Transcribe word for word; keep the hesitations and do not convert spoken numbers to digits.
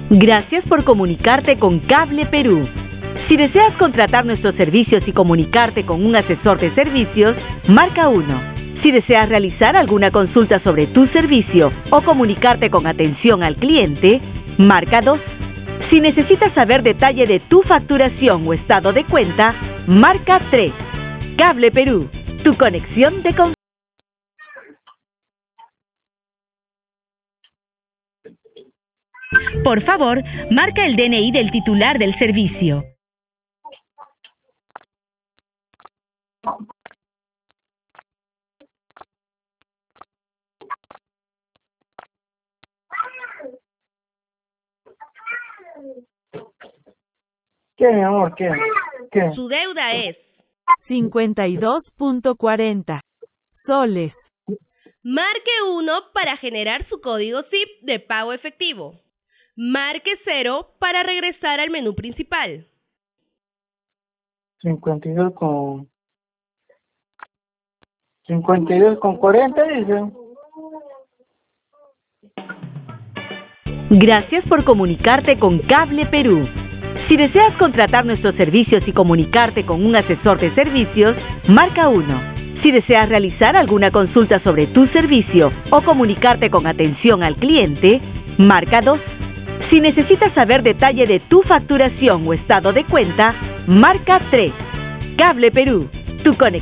Gracias por comunicarte con Cable Perú. Si deseas contratar nuestros servicios y comunicarte con un asesor de servicios, marca uno. Si deseas realizar alguna consulta sobre tu servicio o comunicarte con atención al cliente, marca dos. Si necesitas saber detalle de tu facturación o estado de cuenta, marca tres. Cable Perú, tu conexión de confianza. Por favor, marca el D N I del titular del servicio. ¿Qué, mi amor? ¿Qué? ¿Qué? Su deuda es cincuenta y dos punto cuarenta soles. Marque uno para generar su código S I P de pago efectivo. Marque cero para regresar al menú principal. cincuenta y dos con... cincuenta y dos con cuarenta, dice. Gracias por comunicarte con Cable Perú. Si deseas contratar nuestros servicios y comunicarte con un asesor de servicios, marca uno. Si deseas realizar alguna consulta sobre tu servicio o comunicarte con atención al cliente, marca dos. Si necesitas saber detalle de tu facturación o estado de cuenta, marca tres. Cable Perú, tu conexión.